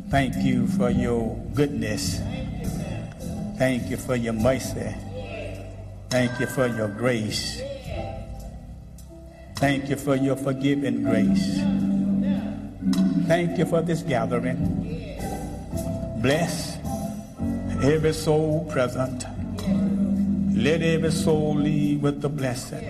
Thank you for your goodness. Thank you for your mercy. Thank you for your grace. Thank you for your forgiving grace. Thank you for this gathering. Bless every soul present. Let every soul leave with the blessing.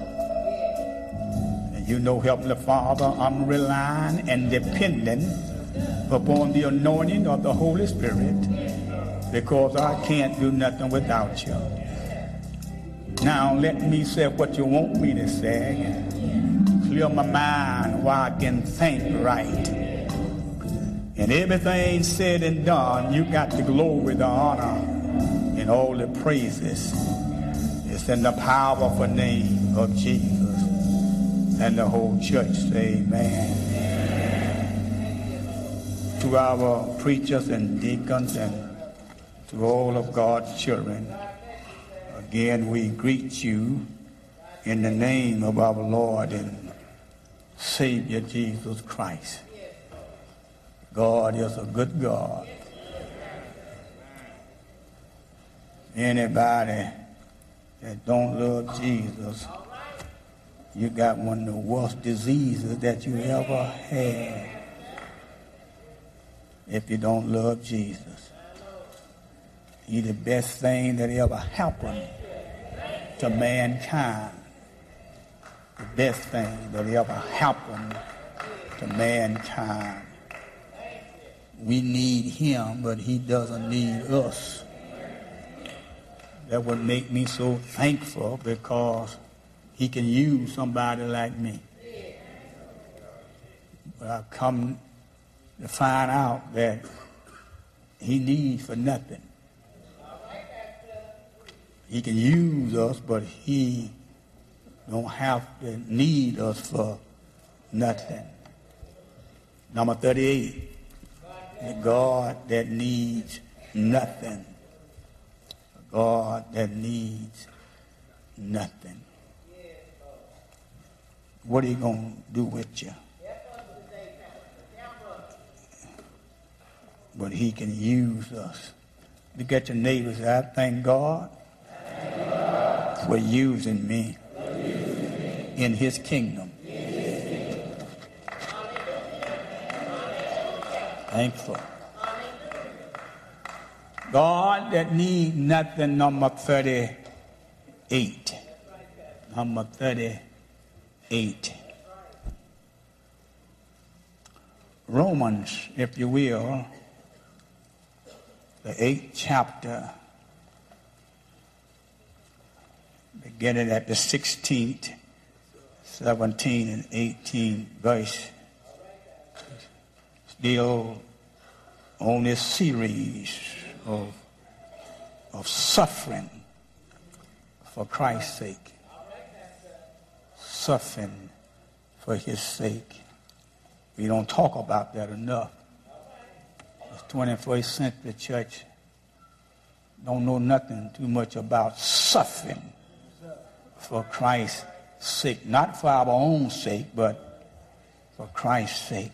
And you know, Heavenly Father, I'm relying and depending upon the anointing of the Holy Spirit, because I can't do nothing without you. Now let me say what you want me to say, and clear my mind while I can think right. And everything said and done, you got the glory, the honor, and all the praises. It's in the powerful name of Jesus. And the whole church say amen. To our preachers and deacons and to all of God's children, again we greet you in the name of our Lord and Savior Jesus Christ. God is a good God. Anybody that don't love Jesus, you got one of the worst diseases that you ever had. If you don't love Jesus, He's the best thing that ever happened to mankind. The best thing that ever happened to mankind. We need Him, but He doesn't need us. That would make me so thankful, because He can use somebody like me. But I've come to find out that He needs for nothing. He can use us, but He don't have to need us for nothing. Number 38. A God that needs nothing. A God that needs nothing. What are you going to do with you? But He can use us. Look at your neighbors. I thank God for using me in His kingdom. Thankful. God that need nothing, number 38. Number 38. Romans, if you will, the 8th chapter, beginning at the 16th, 17 and 18 verse. Still on this series of suffering for Christ's sake. Suffering for His sake. We don't talk about that enough. The 21st century church don't know nothing too much about suffering for Christ's sake. Not for our own sake, but for Christ's sake.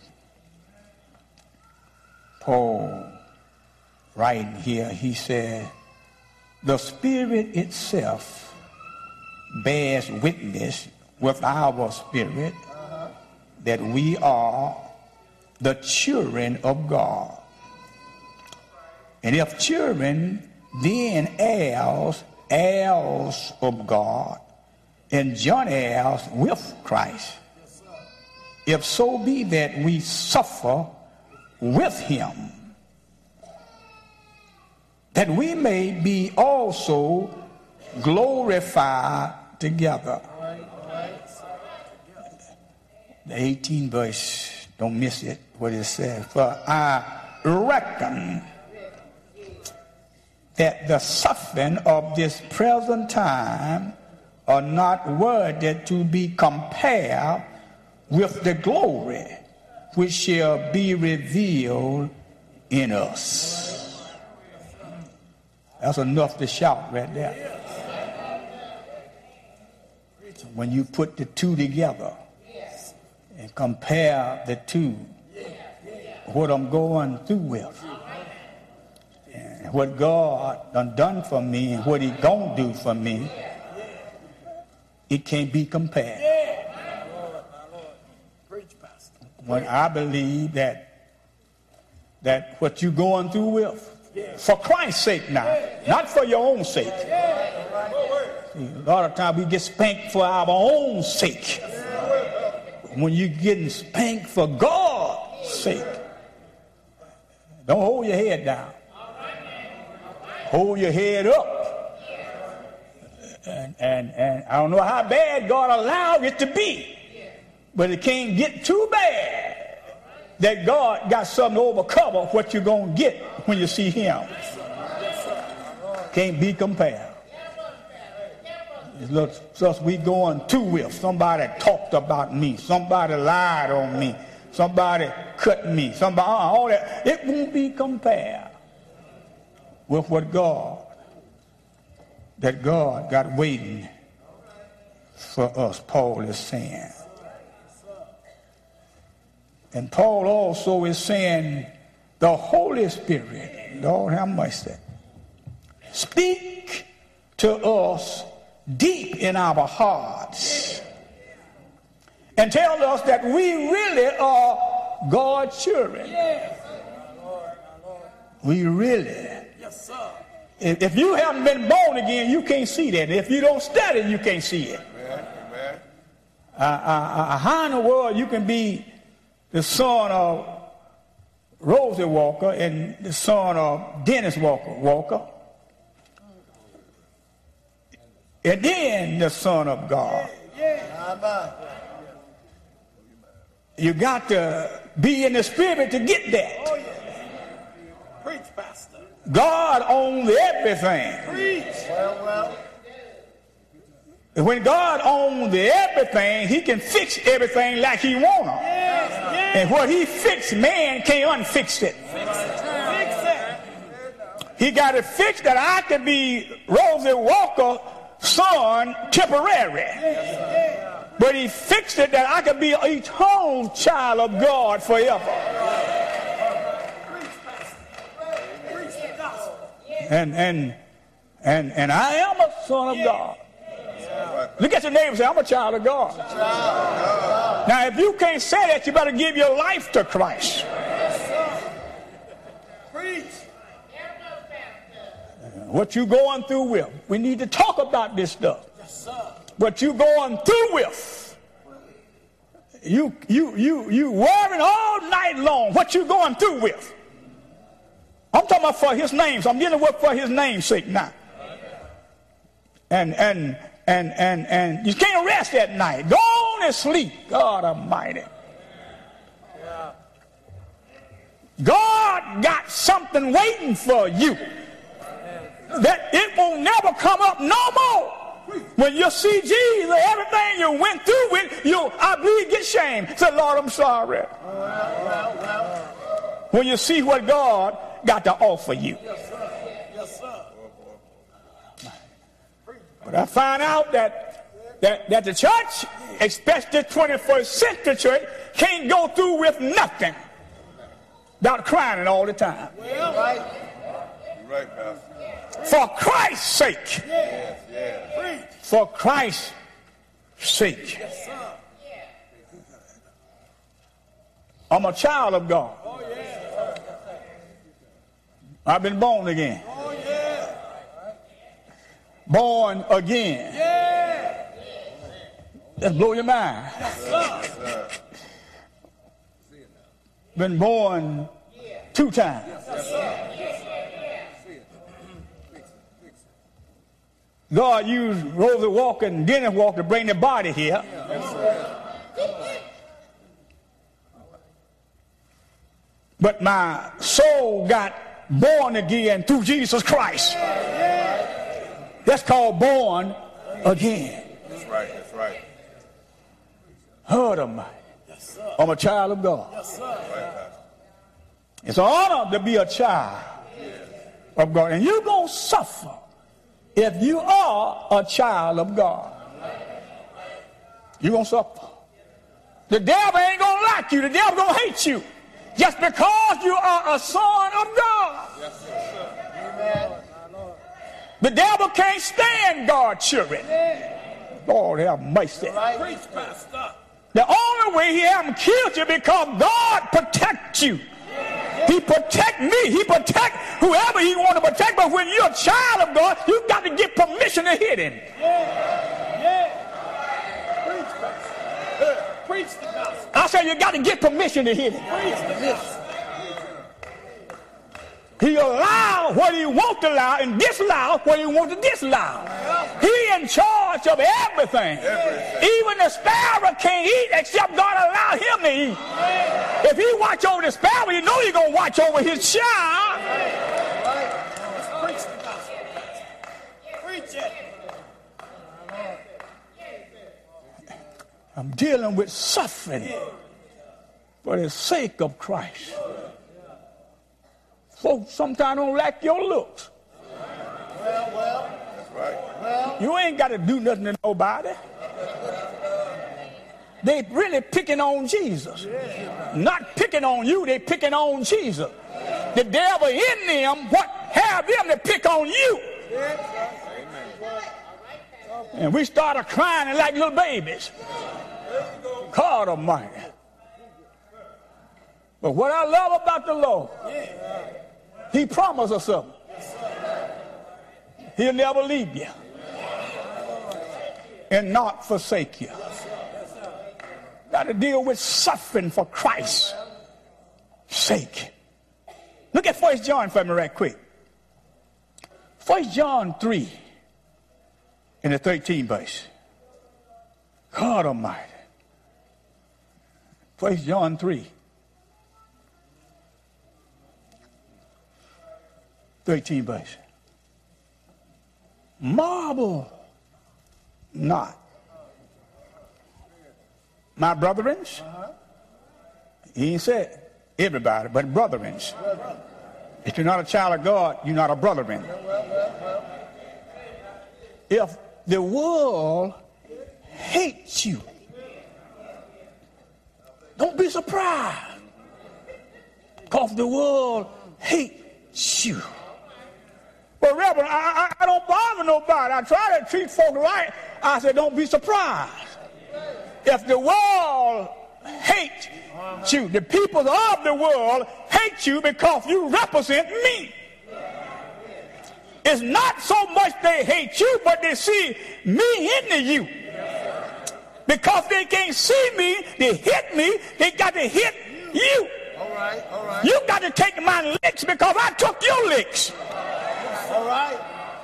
Paul, writing here, he said, the Spirit itself bears witness with our spirit that we are the children of God. And if children, then heirs of God, and joint heirs with Christ. If so be that we suffer with Him, that we may be also glorified together. The 18th verse, don't miss it, what it says. For I reckon that the suffering of this present time are not worthy to be compared with the glory which shall be revealed in us. That's enough to shout right there. When you put the two together and compare the two, what I'm going through with. And what God done for me and what he gonna do for me, it can't be compared. When I believe that what you're going through with, for Christ's sake now, not for your own sake. See, a lot of times we get spanked for our own sake. When you're getting spanked for God's sake, don't hold your head down. Hold your head up. And I don't know how bad God allowed it to be, but it can't get too bad that God got something to overcover what you're going to get when you see him. Can't be compared. It's just we going through with. Somebody talked about me. Somebody lied on me. Somebody cut me. Somebody, all that. It won't be compared with what God got waiting for us, Paul is saying. And Paul also is saying the Holy Spirit, Lord have mercy, speak to us deep in our hearts and tell us that we really are God's children. We really. Yes, sir. If you haven't been born again, you can't see that. If you don't study, you can't see it. Amen. How in the world you can be the son of Rosie Walker and the son of Dennis Walker, and then the Son of God? You got to be in the Spirit to get that. Oh, yeah. Preach, Pastor. God owns everything. Preach. Well. When God owns everything, he can fix everything like he wants. Yes. And what he fixed, man can't unfix it. Fix it. He got it fixed that I could be Rosie Walker's son temporary. But he fixed it that I could be an eternal child of God forever. And I am a son of God. Look at your neighbor and say, I'm a child of God. Now, if you can't say that, you better give your life to Christ. Preach. What you going through with, we need to talk about this stuff. What you going through with, you worrying all night long. What you going through with? I'm talking about for his name. So I'm dealing with for his name's sake now. And you can't rest at night. Go on and sleep. God Almighty. God got something waiting for you that it will never come up no more. When you see Jesus, everything you went through with, I believe, get shame. Say, Lord, I'm sorry. When you see what God got to offer you. Yes, sir. But I find out that the church, especially the 21st century church, can't go through with nothing without crying all the time. Well, right. You're right, Pastor. For Christ's sake. Yes. For Christ's sake. Yes, sir. I'm a child of God. Oh, yeah. I've been born again. Oh, yeah. Born again. Yeah. Let's blow your mind. Yes, sir. Been born 2 times. Yes, sir. God used Rosie Walker and Dennis Walker to bring the body here. But my soul got born again through Jesus Christ. That's called born again. That's right. Heard of mine. I'm a child of God. Yes, sir. It's an honor to be a child of God. And you're going to suffer if you are a child of God. You're going to suffer. The devil ain't going to like you. The devil going to hate you. Just because you are a son of God. Yes, sir. Amen. The devil can't stand God's children. Lord have mercy. Preach, Pastor. The only way he haven't killed you because God protects you. He protect me. He protect whoever he want to protect. But when you're a child of God, you've got to get permission to hit him. Preach, Pastor. Preach the gospel. I said you got to get permission to hit him. Preach the gospel. He allow what he wants to allow and disallow what he wants to disallow. He in charge of everything. Even the sparrow can't eat except God allow him to eat. If he watch over the sparrow, you know he's going to watch over his child. Preach the gospel. Preach it. I'm dealing with suffering for the sake of Christ. Folks sometimes don't like your looks. Well, that's right. Well, You ain't got to do nothing to nobody. They really picking on Jesus. Not picking on you, they picking on Jesus. The devil in them, what have them to pick on you? And we started crying like little babies. God Almighty. But what I love about the Lord, he promised us something. He'll never leave you and not forsake you. Got to deal with suffering for Christ's sake. Look at 1 John for me right quick. 1 John 3 in the 13th verse. God Almighty. 1 John 3. 13 verse. Marvel not, my brethrens. He ain't said everybody, but brethrens. If you're not a child of God, you're not a brethren. If the world hates you, don't be surprised, because the world hates you. But Reverend, I don't bother nobody. I try to treat folk right. I said, don't be surprised. If the world hates you, the people of the world hate you because you represent me. It's not so much they hate you, but they see me in you. Because they can't see me, they hit me, they got to hit you. all right, all right. You got to take my licks because I took your licks. All right.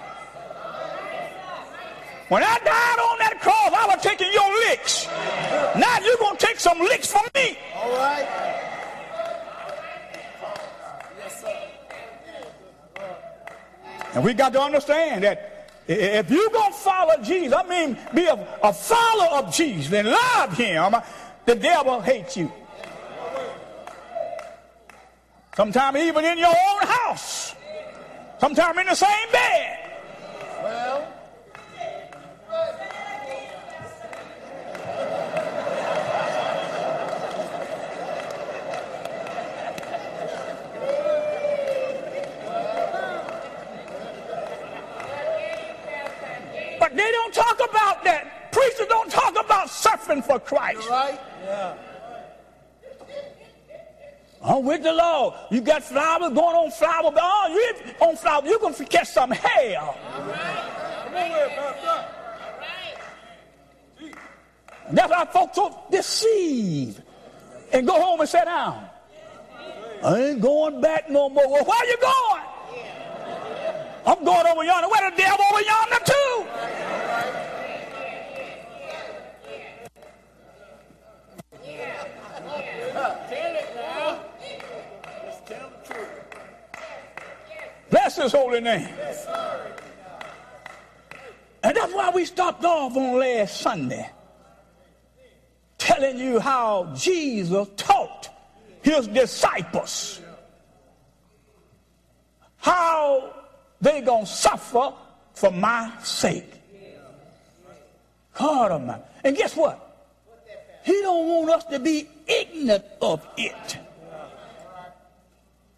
When I died on that cross, I was taking your licks. Now you're going to take some licks from me. All right. Yes, sir. And we got to understand that if you're going to follow Jesus, I mean be a follower of Jesus and love him, the devil hates you. Sometimes even in your own house. Sometimes in the same bed. Well, but they don't talk about that. Preachers don't talk about suffering for Christ. right? Yeah. I'm with the Lord. You got flowers going on flower. Oh, you on flower. You're going to catch some hell. Come on here, Pastor. And that's why folks so deceive and go home and sit down. I ain't going back no more. Well, where you going? I'm going over yonder. Where the devil over yonder too? Bless his holy name. And that's why we stopped off on last Sunday telling you how Jesus taught his disciples how they gonna suffer for my sake. God Almighty. And guess what? He don't want us to be ignorant of it.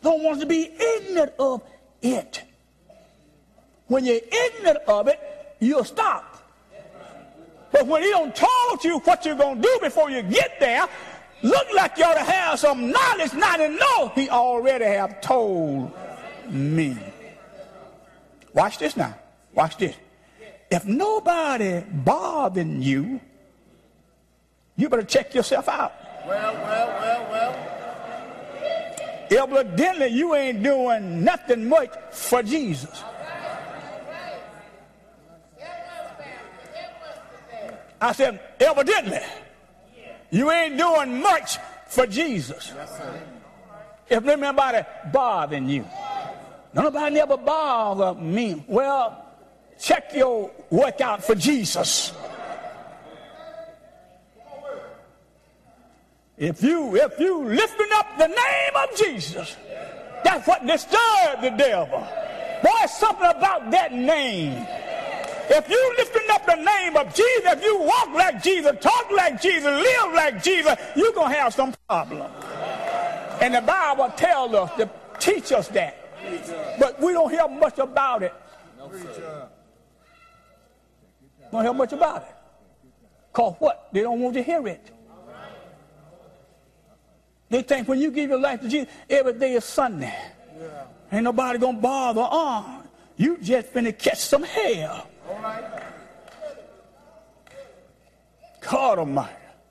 don't want us to be ignorant of it. When you're ignorant of it, you'll stop. But when he don't told you what you're going to do before you get there, look like you ought to have some knowledge, not to know he already have told me. Watch this now. Watch this. If nobody bothering you, you better check yourself out. Well. Evidently, you ain't doing nothing much for Jesus. I said, evidently, you ain't doing much for Jesus. Yes, sir. If there's nobody bothering you, nobody never bother me. Well, check your work out for Jesus. If you lifting up the name of Jesus, that's what disturbs the devil. Boy, something about that name. If you lifting up the name of Jesus, if you walk like Jesus, talk like Jesus, live like Jesus, you're going to have some problem. And the Bible tells us to teach us that. But we don't hear much about it. Don't hear much about it. Because what? They don't want to hear it. They think when you give your life to Jesus, every day is Sunday. Ain't nobody going to bother on. You just finna catch some hell. All right. God Almighty.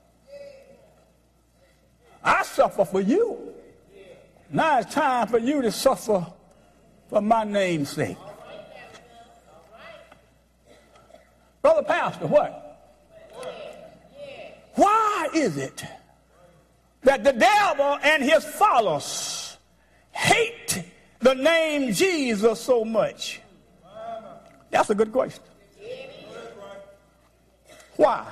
I suffer for you. Now it's time for you to suffer for my name's sake. Brother Pastor, what? Why is it that the devil and his followers hate the name Jesus so much? That's a good question. Why?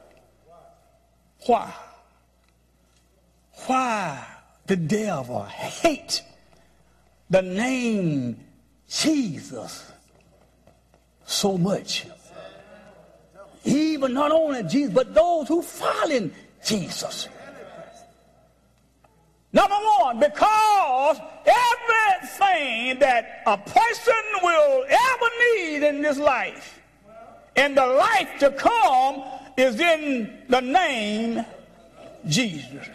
Why the devil hate the name Jesus so much? Even not only Jesus, but those who follow Jesus. Number one, because everything that a person will ever need in this life, in the life to come, is in the name Jesus.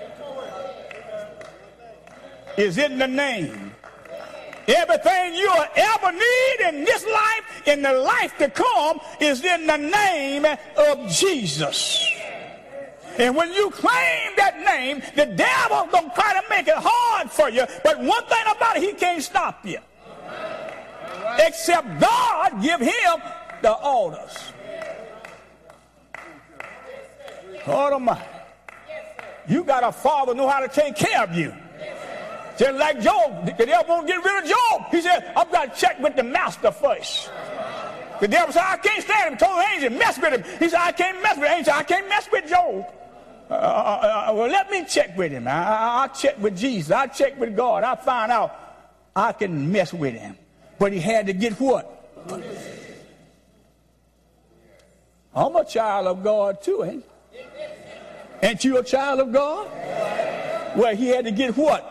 Is in the name. Everything you'll ever need in this life, in the life to come, is in the name of Jesus. And when you claim that name, the devil's going to try to make it hard for you. But one thing about it, he can't stop you. Except God give him the orders. God Almighty. You got a father who know how to take care of you. Just like Job. The devil won't get rid of Job. He said, I've got to check with the master first. The devil said, I can't stand him. He told the angel, mess with him. He said, I can't mess with the angel. I can't mess with Job. Well, let me check with him. I'll check with Jesus. I'll check with God. I'll find out I can mess with him. But he had to get what? I'm a child of God too, ain't you? Ain't you a child of God? Well, he had to get what?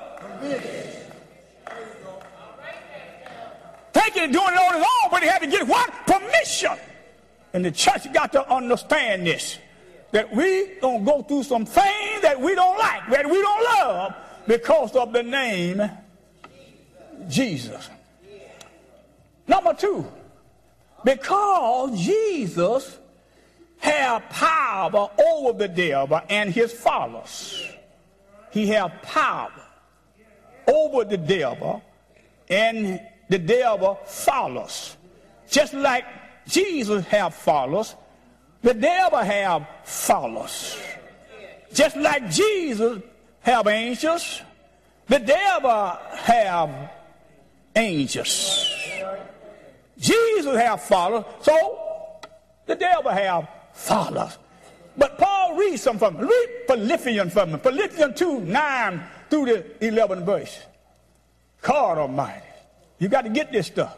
Thinking of doing it on his own, but he had to get what? Permission. And the church got to understand this. That we gonna go through some things that we don't like, that we don't love, because of the name Jesus. Number two, because Jesus have power over the devil and his followers. He have power over the devil and the devil followers. Just like Jesus have followers, the devil have followers. Just like Jesus have angels, the devil have angels. Jesus have followers, so the devil have followers. But Paul reads something from him. Read Philippians from him. Philippians 2:9 through the 11th verse. God Almighty. You got to get this stuff.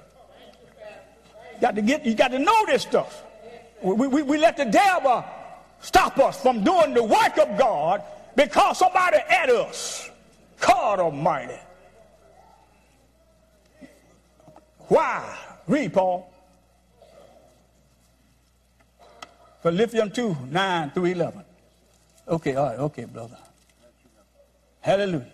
You got to know this stuff. We let the devil stop us from doing the work of God because somebody at us. God Almighty. Why? Read, Paul. Philippians 2, 9 through 11. Okay, all right, okay, brother. Hallelujah.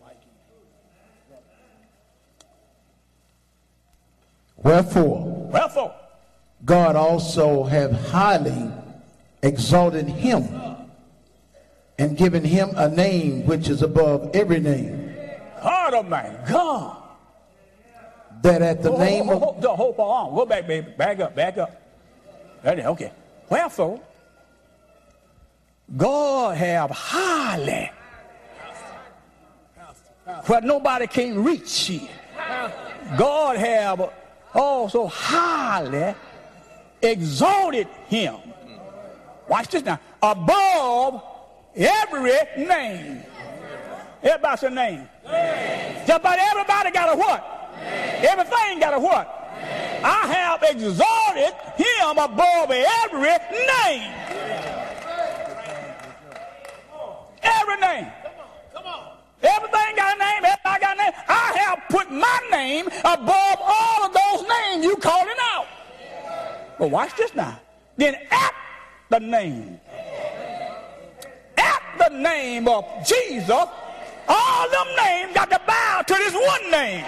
Wherefore, God also hath highly exalted him and given him a name which is above every name. Heart of my God. That at the name of... Hold on. Go back, baby. Back up. Right there, okay. Wherefore, God have highly, where nobody can reach you. God have also highly exalted him. Watch this now. Above every name. Everybody say name. Just about everybody got a what? Everything got a what? I have exalted him above every name. Every name. Everything got a name. Everybody got a name. I have put my name above all of those names you calling out. But watch this now. Then at the name of Jesus, all them names got to bow to this one name.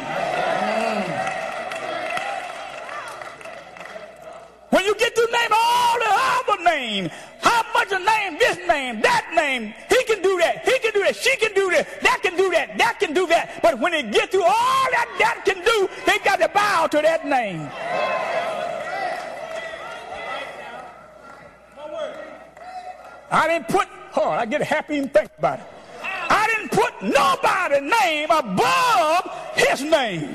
When you get to name all the other names, how much a name, this name, that name, he can do that, he can do that, she can do that can do that, that can do that. But when it gets to all that can do, they got to bow to that name. I didn't put, I get happy and think about it. I didn't put nobody's name above his name.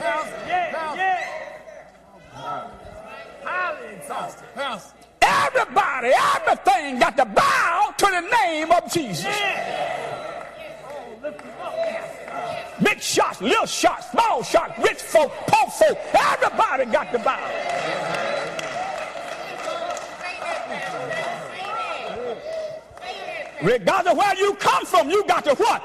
Everybody, everything got to bow to the name of Jesus. Big shots, little shots, small shots, rich folk, poor folk, everybody got to bow. Regardless of where you come from, you got to what?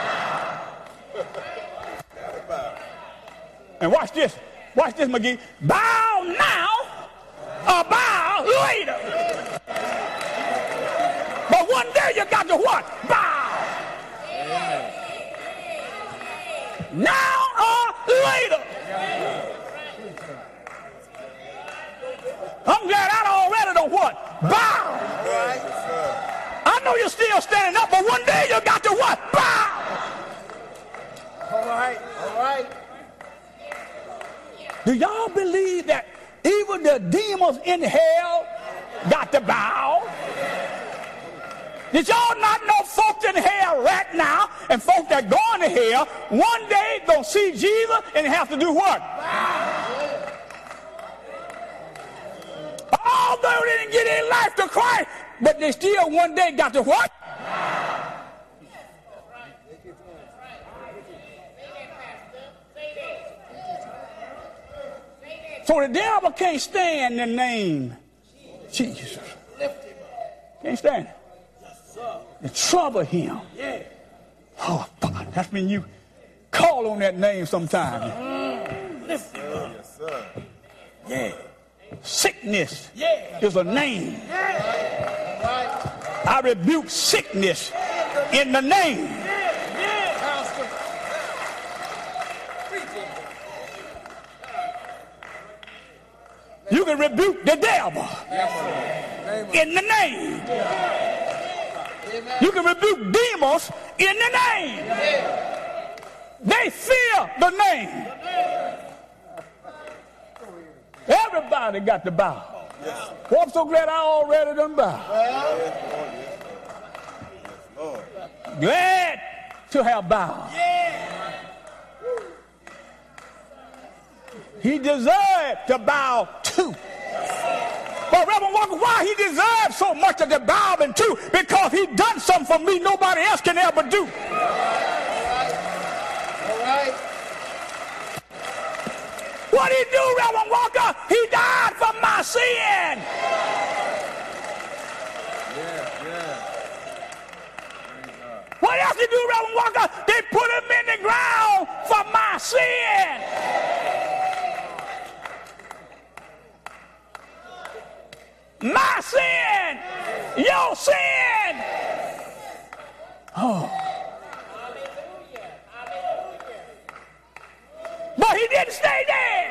And watch this, McGee. Bow now or bow later. But one day you got to what? Bow. Now or later. I'm glad I already know what? Bow. I know you're still standing up, but one day you got to what? Bow. All right. Do y'all believe that even the demons in hell got to bow? Did y'all not know folks in hell right now and folks that going to hell one day gonna see Jesus and have to do what? Bow. Although they didn't get their life to Christ, but they still one day got to what? So the devil can't stand the name Jesus. Can't stand it. It trouble him. Oh, God, that's when you call on that name sometime. Sickness is a name. I rebuke sickness in the name. You can rebuke the devil in the name. You can rebuke demons in the name. They fear the name. Everybody got to bow. Well, I'm so glad I already done bow. Glad to have bowed. He deserved to bow too. But Reverend Walker, why he deserved so much to be bowing too? Because he done something for me nobody else can ever do. All right. What did he do, Reverend Walker? He died for my sin. What else did he do, Reverend Walker? They put him in the ground for my sin. he didn't stay there.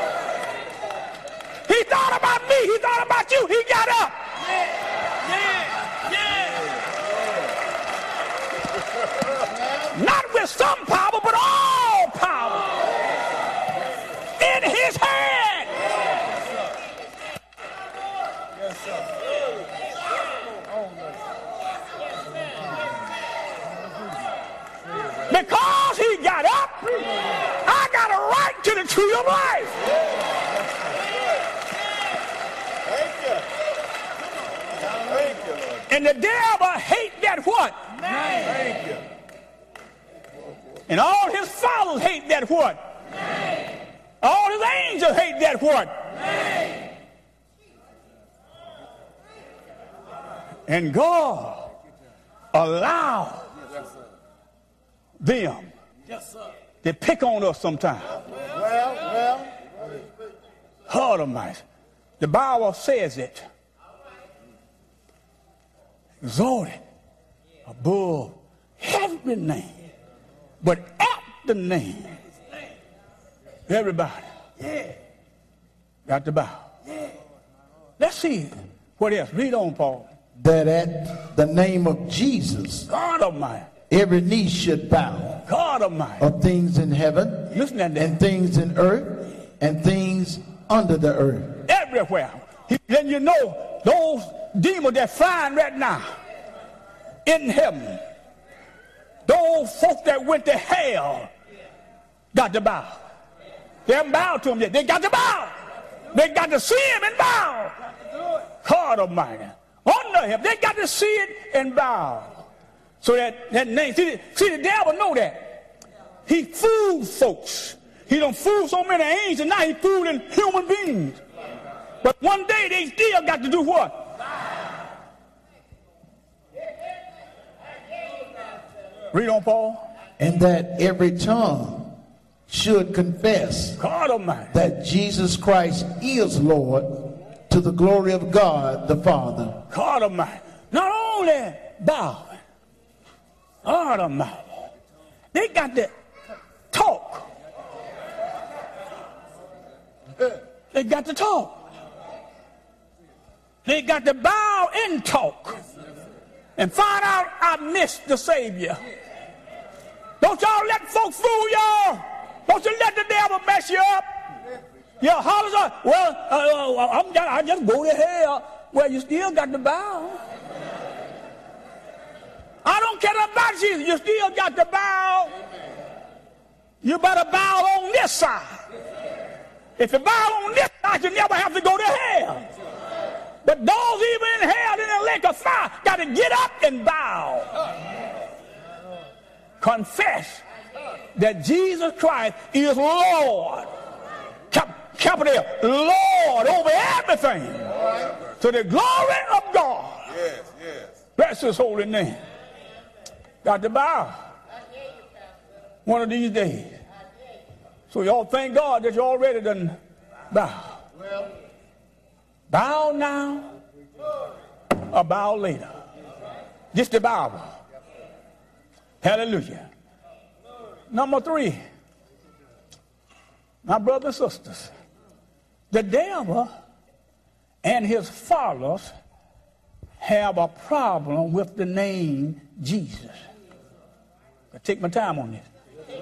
He thought about me. He thought about you. He got up. Not with some power, but all power in his hand. Yes, sir. Because he got up, I got a right to the tree of life. Thank you, Lord. And the devil hate that what? Thank you. And all his followers hate that what? All his angels hate that what? And God allowed them to pick on us sometimes. Well. Heart of mine. The Bible says it. Exalted above every name. But at the name, everybody got to bow. Let's see what else. Read on, Paul. That at the name of Jesus, God Almighty. every knee should bow, God Almighty. of things in heaven, Listen to that. and things in earth, and things under the earth. Everywhere. Then you know those demons that flying right now in heaven, those folks that went to hell got to bow. They haven't bowed to him yet. They got to bow. They got to see him and bow. God Almighty. Under him. They got to see it and bow. So that name. See, the devil know that. He fooled folks. He done fooled so many angels, now he fooling human beings. But one day they still got to do what? Read on, Paul. And that every tongue should confess God Almighty. that Jesus Christ is Lord, to the glory of God the Father. God Almighty. Not only bowing, God Almighty, they got to talk. They got to talk. They got to bow and talk and find out I missed the Savior. Don't y'all let folks fool y'all. Don't you let the devil mess you up. Yeah, hollers up. Well, I just go to hell. Well, you still got to bow. I don't care about Jesus. You still got to bow. You better bow on this side. If you bow on this side, you never have to go to hell. But those even in hell, in the lake of fire, got to get up and bow. Confess that Jesus Christ is Lord. Capital Lord over everything. To the glory of God. Yes. Bless his holy name. Got to bow. One of these days. So y'all thank God that you already done bow. Bow now or bow later. Just the Bible. Hallelujah. Number 3. My brothers and sisters. The devil and his followers have a problem with the name Jesus. I take my time on this.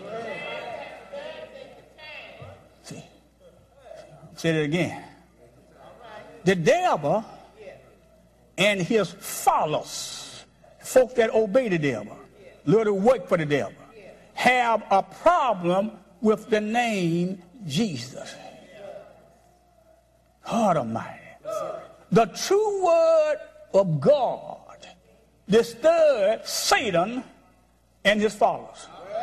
See. Say it again. The devil and his followers, folks that obey the devil, little work for the devil, have a problem with the name Jesus. God Almighty. The true word of God disturbed Satan and his followers.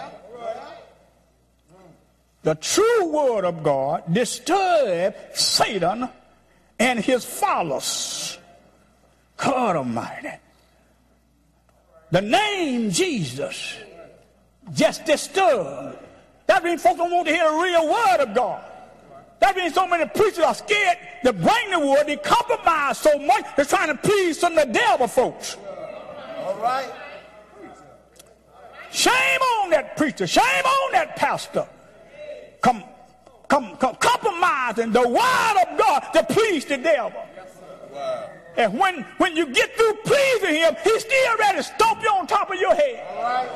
The true word of God disturbed Satan and his followers. God Almighty. The name Jesus just disturbed. That means folks don't want to hear the real word of God. That means so many preachers are scared to bring the word. They compromise so much they're trying to please some of the devil folks. All right. Shame on that preacher. Shame on that pastor. compromising the word of God to please the devil. Wow. And when you get through pleasing him, he's still ready to stomp you on top of your head. All right.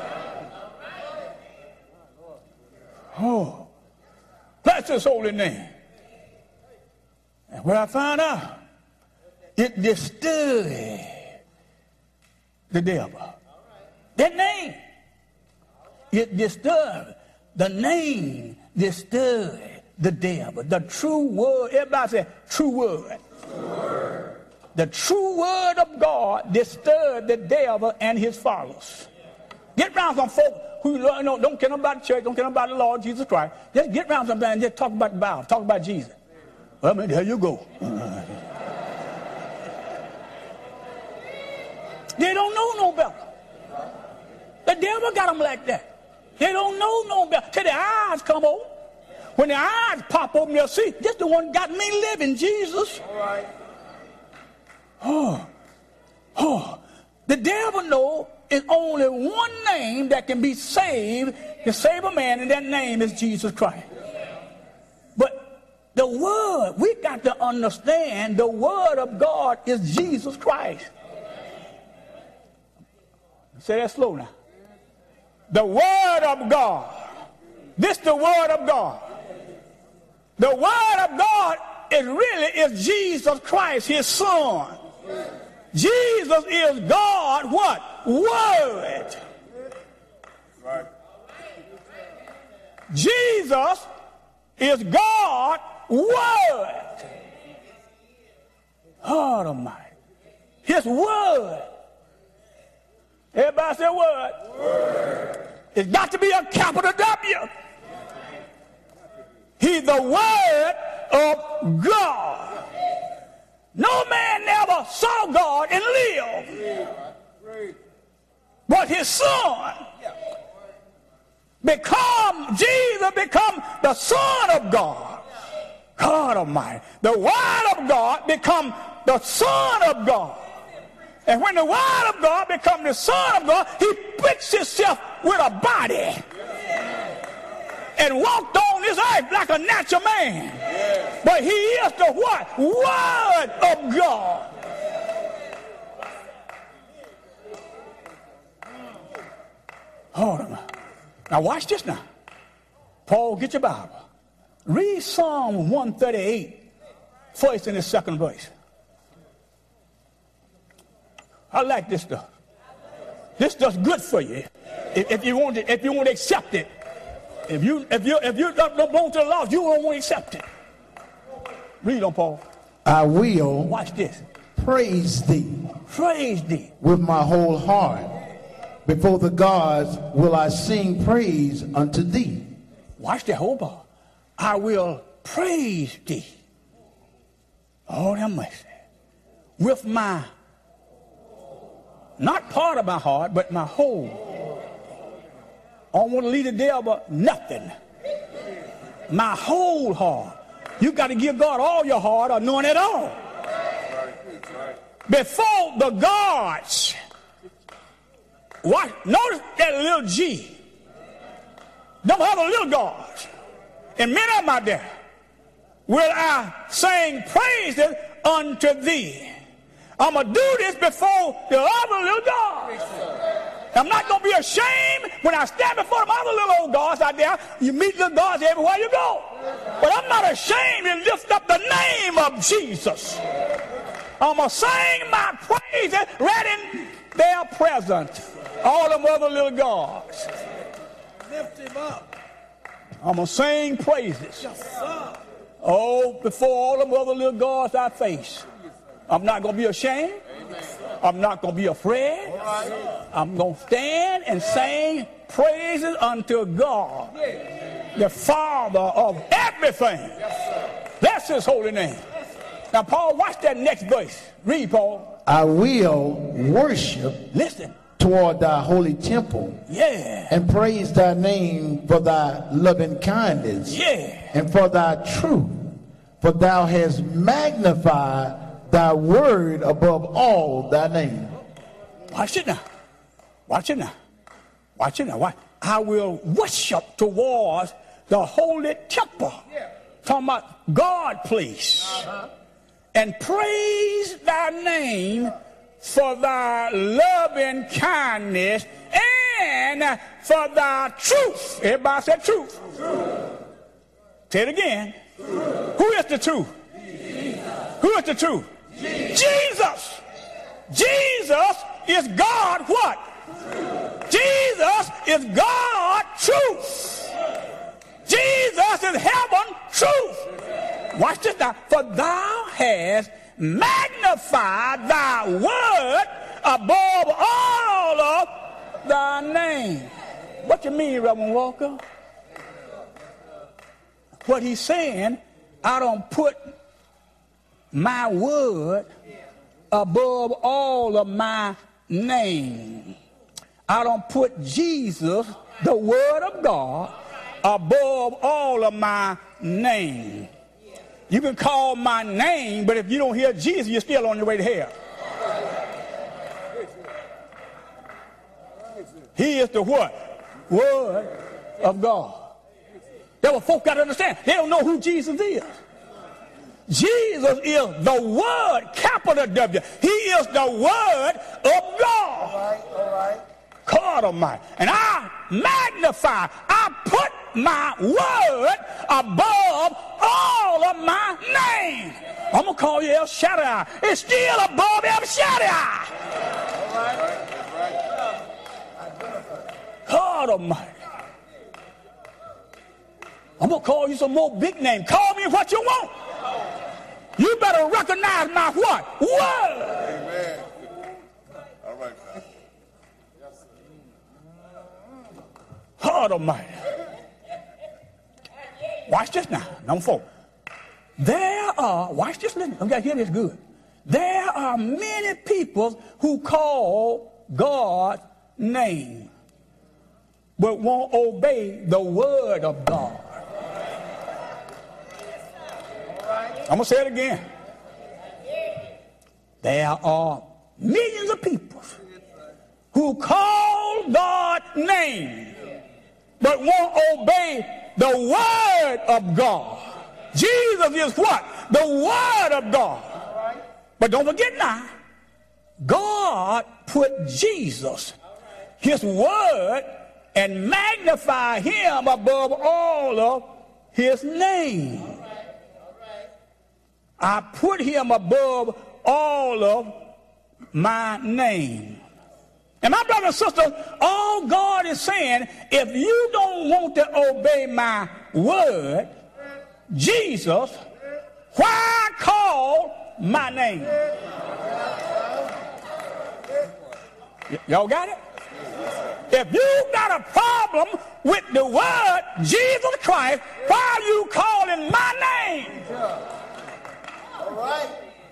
Oh, bless his holy name. And what I found out, it disturbed the devil. That name, it disturbed. The name disturbed the devil. The true word, everybody say true word. True word. The true word of God disturbed the devil and his followers. Get around some folk who don't care about the church, don't care about the Lord Jesus Christ. Just get around somebody and just talk about the Bible, talk about Jesus. Well, I mean, there you go. They don't know no better. The devil got them like that. They don't know no better. Till their eyes come open. When their eyes pop open, they'll see, this the one got me living, Jesus. All right. The devil knows it's only one name that can be saved to save a man, and that name is Jesus Christ. But the word, we got to understand the word of God is Jesus Christ. Say that slow now. The word of God. This the word of God. The word of God is Jesus Christ, his son. Jesus is God, what? Word. Right. Jesus is God, word. God Almighty. His word. Everybody say word. Word. It's got to be a capital W. He's the word of God. No man never saw God and lived. But his son Jesus become the Son of God. God Almighty. The Word of God become the Son of God. And when the Word of God becomes the Son of God, he puts himself with a body and walked on this earth like a natural man. But he is the what? Word of God. Hold on. Now watch this now. Paul, get your Bible. Read Psalm 138, first and the second verse. I like this stuff. This stuff's good for you. If you want to accept it. If you don't belong to the law, you don't want to accept it. Read on, Paul. I will Watch this. praise thee Praise thee. with my whole heart. Before the gods will I sing praise unto thee. Watch that whole part. I will praise thee. Oh, that mercy. With my, not part of my heart, but my whole. I don't want to leave the devil nothing. My whole heart. You got to give God all your heart or none at all. Before the gods. What? Notice that little G. Don't have a little gods. And many of them out there. Will I sing praises unto thee? I'm going to do this before the other little gods. I'm not going to be ashamed when I stand before them other little old gods out there. You meet little gods everywhere you go. But I'm not ashamed to lift up the name of Jesus. I'm going to sing my praises right in their presence. All them other little gods. Lift him up. I'm going to sing praises. Oh, before all them other little gods I face. I'm not going to be ashamed. I'm not going to be afraid. I'm going to stand and sing praises unto God, the Father of everything. That's his holy name. Now, Paul, watch that next verse. Read, Paul. I will worship Listen. toward thy holy temple. Yeah. And praise thy name for thy loving kindness. Yeah. And for thy truth. For thou hast magnified thy word above all thy name. Watch it now. Watch it now. Watch it now. Watch. I will worship towards the holy temple. Talking about God, please. And praise thy name for thy loving kindness and for thy truth. Everybody said truth. Say it again. Who is the truth? Who is the truth? Jesus. Jesus is God what? Jesus is God truth. Jesus is heaven truth. Watch this now. For thou hast magnified thy word above all of thy name. What you mean, Reverend Walker? What he's saying, I don't put my word above all of my name. I don't put Jesus, the word of God, above all of my name. You can call my name, but if you don't hear Jesus, you're still on your way to hell. He is the what? Word of God. That's what folk got to understand. They don't know who Jesus is. Jesus is the Word, capital W. He is the Word of God. All right. God Almighty. And I magnify, I put my word above all of my name. I'm going to call you El Shaddai. It's still above El Shaddai. God Almighty. I'm going to call you some more big names. Call me what you want. You better recognize my what? Word. Amen. All right. God Almighty. Watch this now. Number 4. There are, watch this, listen. You got to hear this good. There are many people who call God's name, but won't obey the word of God. I'm going to say it again. There are millions of people who call God's name, but won't obey the word of God. Jesus is what? The word of God. But don't forget now, God put Jesus, his word, and magnify him above all of his name. I put him above all of my name. And my brother and sister, all God is saying, if you don't want to obey my word, Jesus, why call my name? Y'all got it? If you got a problem with the word Jesus Christ, why are you calling my name? All right.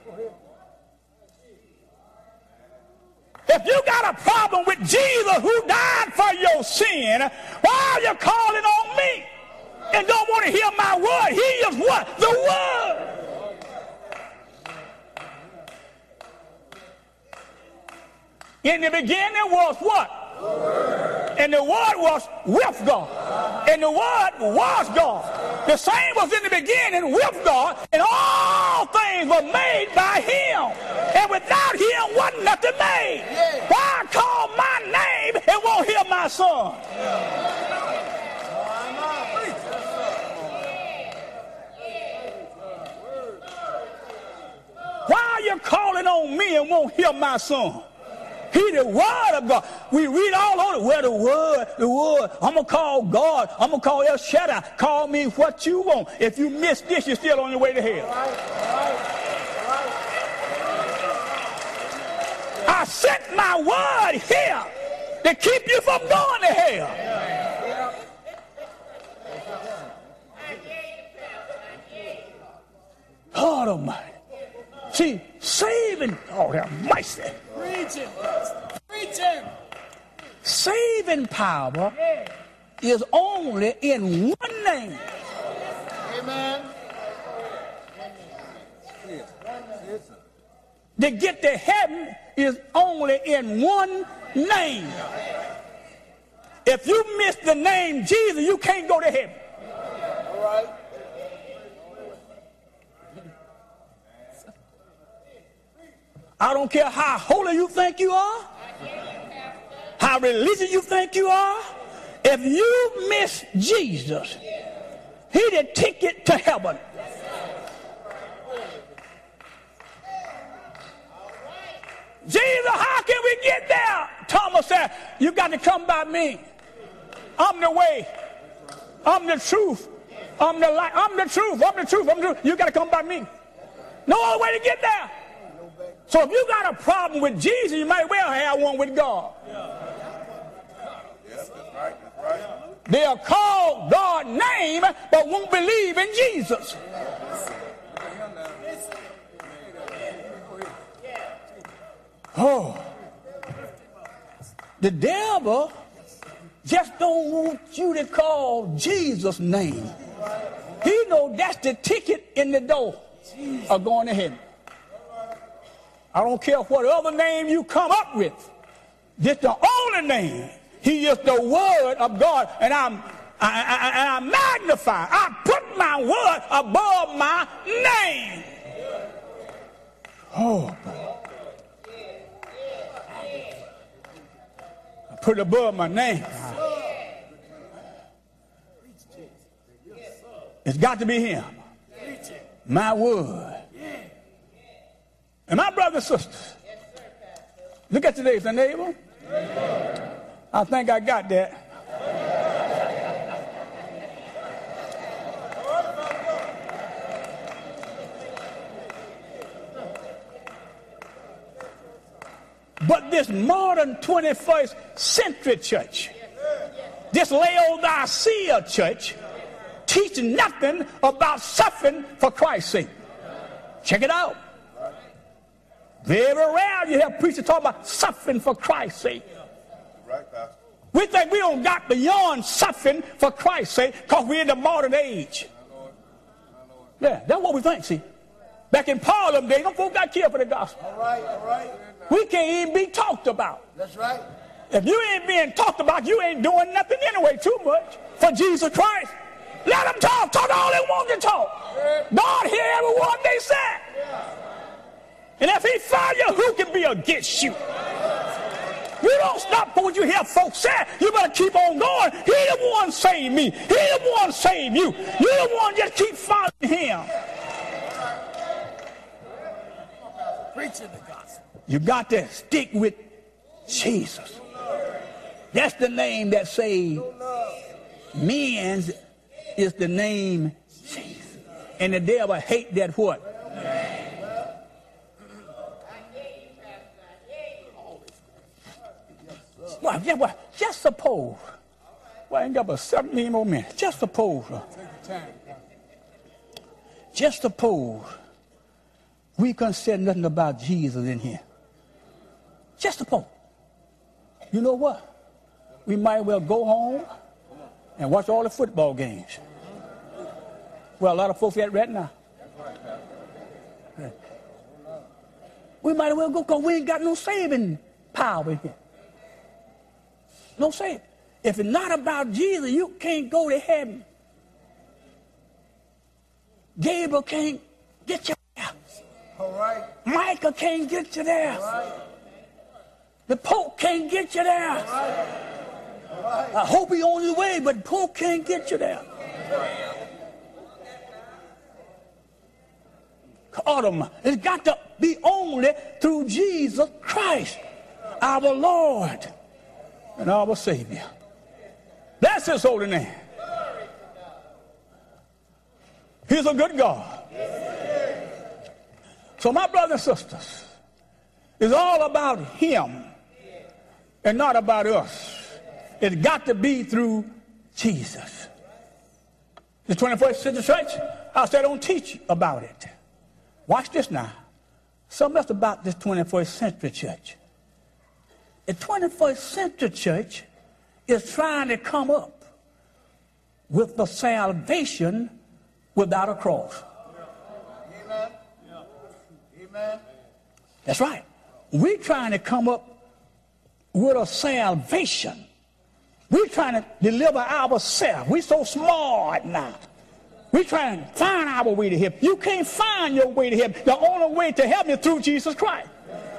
If you got a problem with Jesus who died for your sin, why are you calling on me and don't want to hear my word? He is what? The word. In the beginning was what? And the word was with God. And the word was God. The same was in the beginning with God. And all things were made by him. And without him wasn't nothing made. Why call my name and won't hear my son? Why are you calling on me and won't hear my son? He the word of God. We read all over where the word. I'm going to call God. I'm going to call El Shaddai. Call me what you want. If you miss this, you're still on your way to hell. I sent my word here to keep you from going to hell. God Almighty. See, saving, oh, they're mighty. Preaching. Saving power is only in one name. Amen. To get to heaven is only in one name. If you miss the name Jesus, you can't go to heaven. All right. I don't care how holy you think you are, how religious you think you are. If you miss Jesus, He the ticket to heaven. Jesus, how can we get there? Thomas said, you got to come by me. I'm the way. I'm the truth. I'm the light. I'm the truth. I'm the truth. I'm the truth. You got to come by me. No other way to get there. So if you got a problem with Jesus, you might well have one with God. Yes, that's right. That's right. They'll call God's name, but won't believe in Jesus. Oh, the devil just don't want you to call Jesus' name. He knows that's the ticket in the door of going to heaven. I don't care what other name you come up with. This the only name. He is the word of God, and I magnify. I put my word above my name. Oh, boy. Put it above my name. It's got to be Him. My word. And my brothers and sisters, look at today's neighbor. I think I got that. But this modern 21st century church, this Laodicea church, teaching nothing about suffering for Christ's sake. Check it out. Very rare you have preachers talk about suffering for Christ's sake. Right, Pastor. We think we don't got beyond suffering for Christ's sake because we're in the modern age. Yeah, that's what we think, see. Back in Paul them days, them folks got killed for the gospel. All right, all right. We can't even be talked about. That's right. If you ain't being talked about, you ain't doing nothing anyway too much for Jesus Christ. Let them talk. Talk all they want to talk. God hear every word they say. And if He find you, who can be against you? You don't stop for what you hear folks say. You better keep on going. He the one save me. He the one save you. You the one just keep following Him. Preaching the gospel. You got to stick with Jesus. That's the name that saves. Men's is the name Jesus. And the devil hate that what? Well, just suppose. Well, I ain't got but 17 more minutes. Just suppose. Just suppose we couldn't say nothing about Jesus in here. Just suppose. You know what? We might well go home and watch all the football games. Well, a lot of folks at right now. We might well go because we ain't got no saving power in here. No saving. If it's not about Jesus, you can't go to heaven. Gabriel can't get you there. All right. Michael can't get you there. All right. The Pope can't get you there. All right. All right. I hope he's on his way, but the Pope can't get you there. It's got to be only through Jesus Christ, our Lord and our Savior. That's His holy name. He's a good God. So my brothers and sisters, it's all about Him and not about us. It's got to be through Jesus. The 21st century church, I said, don't teach about it. Watch this now. Something else about this 21st century church. The 21st century church is trying to come up with the salvation without a cross. Amen. Amen. That's right. We're trying to come up with a salvation. We're trying to deliver ourselves. We're so smart now. We're trying to find our way to heaven. You can't find your way to heaven. The only way to heaven is through Jesus Christ.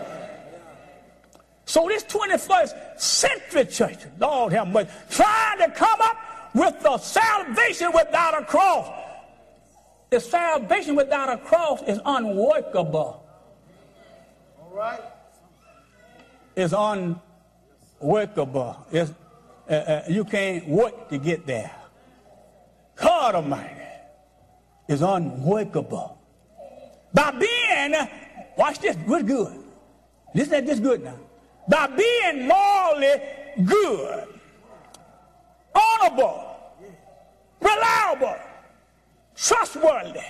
So this 21st century church, Lord have mercy, trying to come up with the salvation without a cross. The salvation without a cross is unworkable. All right. It's unworkable. It's, you can't work to get there. God Almighty is unworkable. By being, watch this, real good. Listen to this good now. By being morally good, honorable, reliable, trustworthy,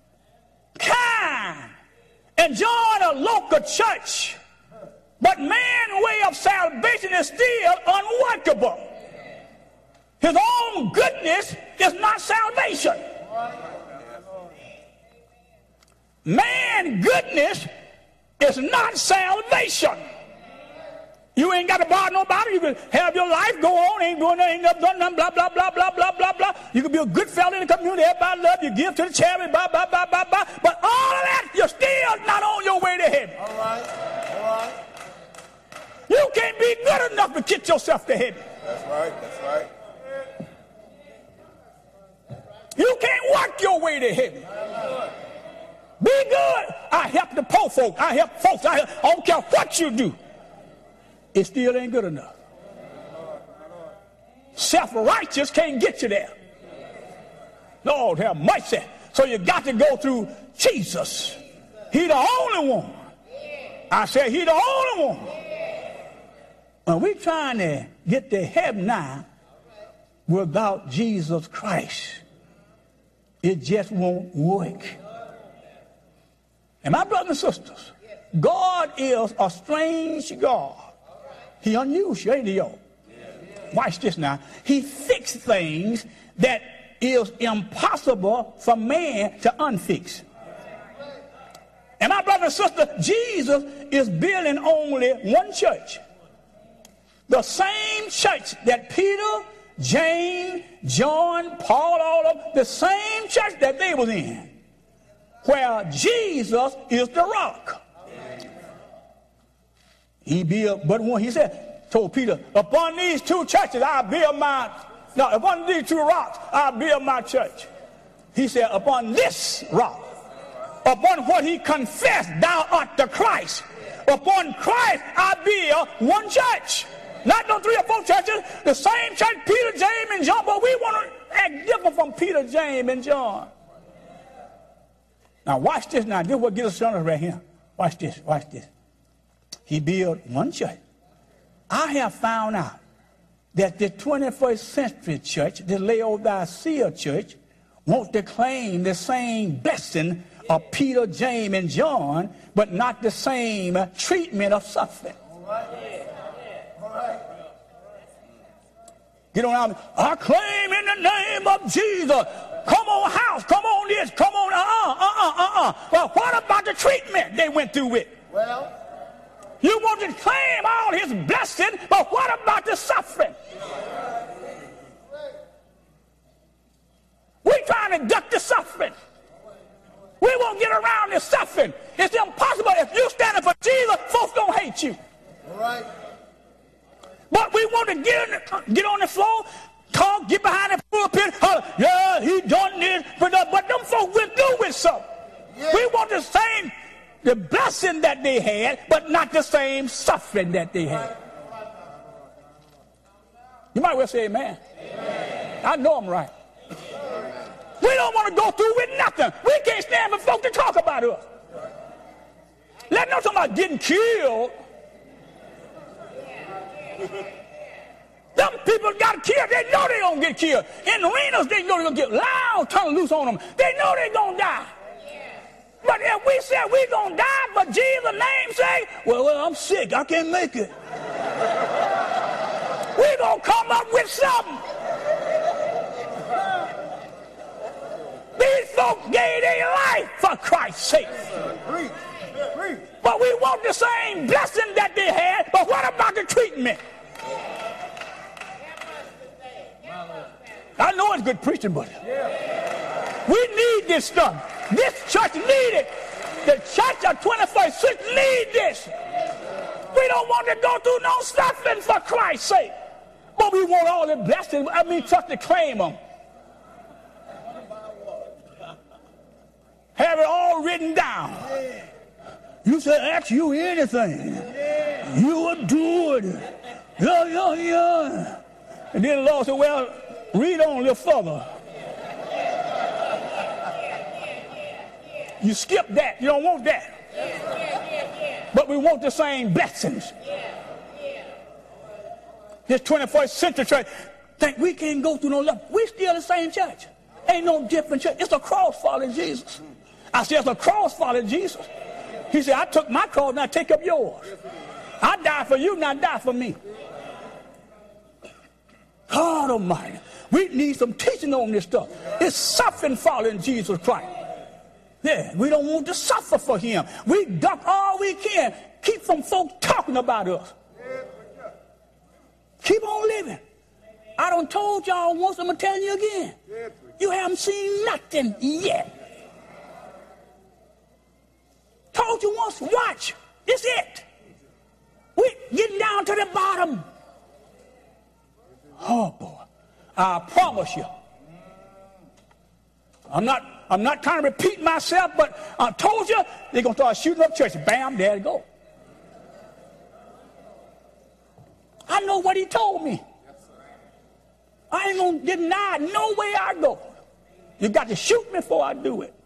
kind, and join a local church. But man's way of salvation is still unworkable. His own goodness is not salvation. Man's goodness is not salvation. You ain't got to bother nobody. You can have your life go on, ain't doing nothing, ain't done nothing, blah, blah, blah, blah, blah, blah, blah. You can be a good fellow in the community, everybody love you, give to the charity, blah, blah, blah, blah, blah. But all of that, you're still not on your way to heaven. All right. All right. You can't be good enough to get yourself to heaven. That's right. That's right. You can't work your way to heaven. Be good. I help the poor folk. I help folks. I don't care what you do. It still ain't good enough. Self-righteous can't get you there. Lord have mercy. So you got to go through Jesus. He the only one. I said he the only one. And we're trying to get to heaven now without Jesus Christ. It just won't work. And my brothers and sisters, God is a strange God. He unusual, ain't he, y'all? Watch this now. He fixed things that is impossible for man to unfix. And my brother and sister, Jesus is building only one church. The same church that Peter, James, John, Paul, all of them, the same church that they was in, where Jesus is the rock. He built, but when he said, told Peter, upon these two churches upon these two rocks, I'll build my church. He said, upon this rock, upon what he confessed, thou art the Christ. Upon Christ, I build one church. Not no 3 or 4 churches, the same church, Peter, James, and John, but we want to act different from Peter, James, and John. Now watch this now. This is what gives us started right here. Watch this, watch this. He built one church. I have found out that the 21st century church, the Laodicea church, wants to claim the same blessing of Peter, James, and John, but not the same treatment of suffering. All right. All right. Get on out. I claim in the name of Jesus. Come on, house. Come on, this. Come on, Well, what about the treatment they went through with? Well, you want to claim all his blessing, but what about the suffering? We're trying to duck the suffering. We won't get around the suffering. It's impossible. If you stand up for Jesus, folks don't hate you. all right. But we want to get on the floor, talk, get behind the pulpit, holler, yeah, he done this, but them folks went through with something. Yeah. We want the blessing that they had, but not the same suffering that they had. You might well say amen. Amen. I know I'm right. We don't want to go through with nothing. We can't stand for folks to talk about us. Let them know somebody getting killed. Them people got killed. They know they're going to get killed. In arenas, they know they're going to get loud, turn loose on them. They know they're going to die. But if we say we're going to die, but Jesus' name say, well, I'm sick. I can't make it. We're going to come up with something. These folks gave their life for Christ's sake. But we want the same blessing that they had, but what about the treatment? I know it's good preaching, but we need this stuff. This church need it. The church of 21st century need this. We don't want to go through no suffering for Christ's sake. But we want all the blessings. I mean, just to claim them. Have it all written down. You said, ask you anything. You would do it. Yeah. And then the Lord said, well, read on a little further. You skip that. You don't want that. But we want the same blessings. This 21st century church think we can't go through no love. We still the same church. Ain't no different church. It's a cross following Jesus. I said, it's a cross following Jesus. He said, I took my cross, now take up yours. I died for you, now die for me. God Almighty. We need some teaching on this stuff. It's suffering following Jesus Christ. Yeah, we don't want to suffer for him. We duck all we can. Keep from folks talking about us. Keep on living. I done told y'all once, I'm going to tell you again. You haven't seen nothing yet. Told you once, watch. This it. We're getting down to the bottom. Oh, boy. I promise you. I'm not trying to repeat myself, but I told you they're going to start shooting up churches. Bam, there it go. I know what he told me. I ain't going to deny no way I go. You got to shoot me before I do it.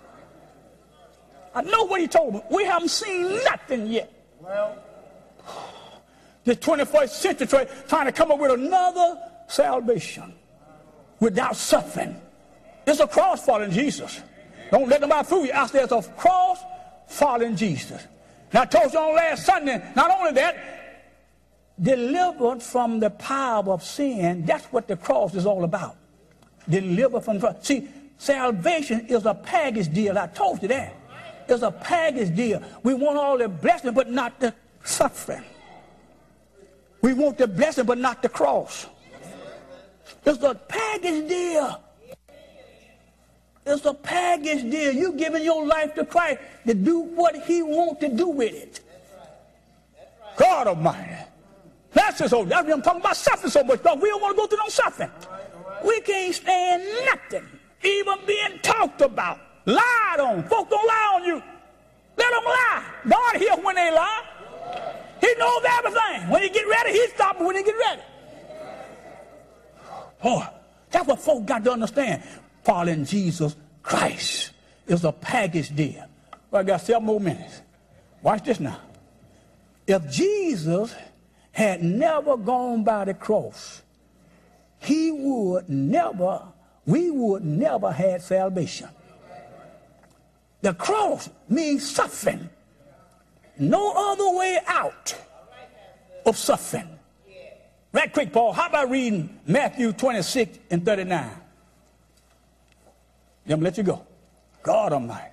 I know what he told me. We haven't seen nothing yet. Well, the 21st century trying to come up with another salvation without suffering. It's a cross following Jesus. Don't let nobody fool you. I said it's a cross following Jesus. And I told you on last Sunday, not only that, delivered from the power of sin. That's what the cross is all about. Deliver from the. See, salvation is a package deal. I told you that. It's a package deal. We want all the blessing, but not the suffering. We want the blessing, but not the cross. It's a package deal. It's a package deal. You giving your life to Christ to do what he wants to do with it. God Almighty. That's just that's what I'm talking about suffering so much, because we don't want to go through no suffering. We can't stand nothing, even being talked about, lied on. Folks don't lie on you. Let them lie. God hears when they lie. He knows everything. When he get ready, he stops when he get ready. Boy, that's what folks got to understand. Following Jesus Christ is a package deal. Well, I got 7 more minutes. Watch this now. If Jesus had never gone by the cross, we would never have salvation. The cross means suffering. No other way out of suffering. Right quick, Paul, how about reading Matthew 26 and 39? Then let you go. God Almighty.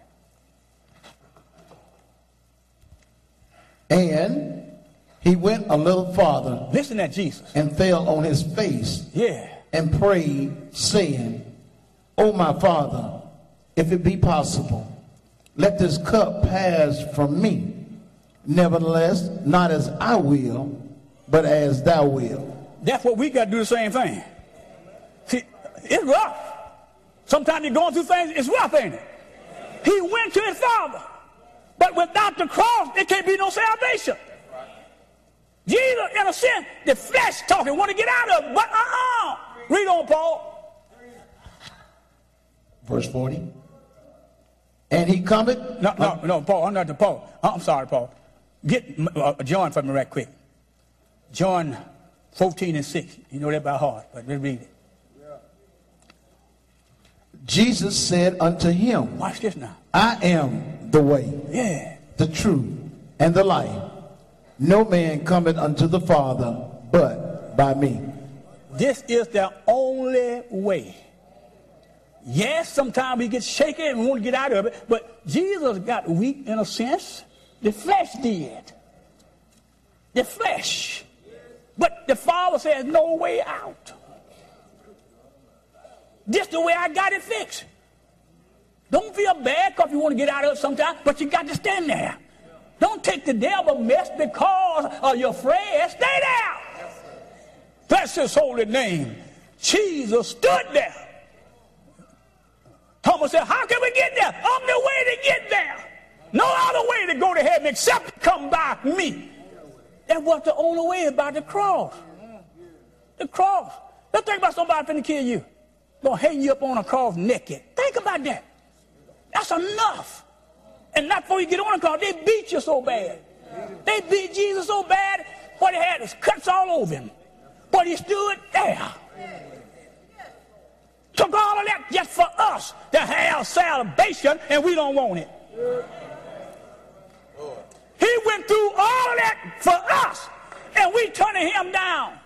And he went a little farther. Listen at Jesus. And fell on his face. Yeah. And prayed, saying, O my Father, if it be possible, let this cup pass from me. Nevertheless, not as I will, but as thou wilt. That's what we got to do, the same thing. See, it's rough. Sometimes you're going through things, it's rough, ain't it? He went to his Father. But without the cross, there can't be no salvation. Jesus, in a sense, the flesh talking, want to get out of it, but Read on, Paul. Verse 40. And he cometh. No, Paul, I'm not the Paul. I'm sorry, Paul. Get John for me right quick. John 14 and 6. You know that by heart, but let's read it. Jesus said unto him, watch this now. I am the way, the truth, and the life. No man cometh unto the Father but by me. This is the only way. Yes, sometimes we get shaky and we want to get out of it, but Jesus got weak in a sense. The flesh did. The flesh. But the Father says no way out. This is the way I got it fixed. Don't feel bad because you want to get out of it sometimes, but you got to stand there. Don't take the devil mess because of your afraid. Stay there. Bless his holy name. Jesus stood there. Thomas said, how can we get there? I'm the way to get there. No other way to go to heaven except to come by me. That was the only way, about the cross. The cross. Let's think about somebody finna kill you. Gonna hang you up on a cross naked. Think about that. That's enough. And not before you get on the cross, they beat you so bad. They beat Jesus so bad, what he had was cuts all over him. But he stood there. Took all of that just for us to have salvation, and we don't want it. He went through all of that for us, and we turning him down.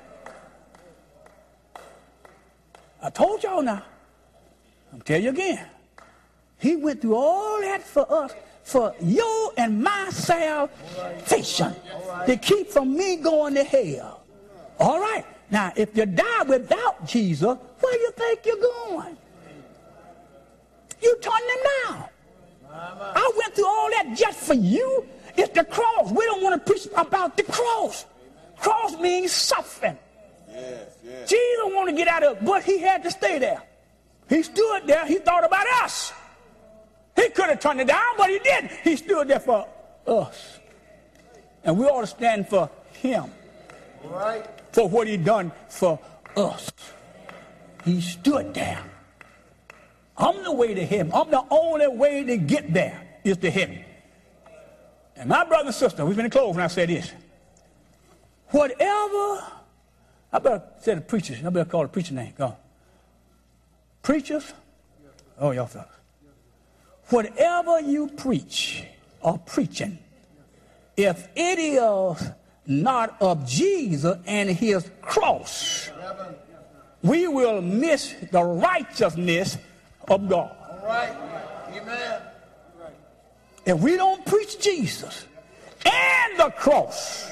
I told y'all now. I'm tell you again. He went through all that for us, for your and my salvation, to keep from me going to hell. All right. Now, if you die without Jesus, where do you think you're going? You turn him down. I went through all that just for you. It's the cross. We don't want to preach about the cross. Cross means suffering. Yes. Jesus wanted to get out of it, but he had to stay there. He stood there. He thought about us. He could have turned it down, but he didn't. He stood there for us. And we ought to stand for him. Right. For what he done for us. He stood there. I'm the way to heaven. I'm the only way to get there is to heaven. And my brother and sister, we've been close when I say this. Whatever, I better say the preachers, I better call the preacher name. Go on. Preachers, oh, y'all fellas. Whatever you preach or preaching, if it is not of Jesus and his cross, we will miss the righteousness of God. All right. Amen. If we don't preach Jesus and the cross,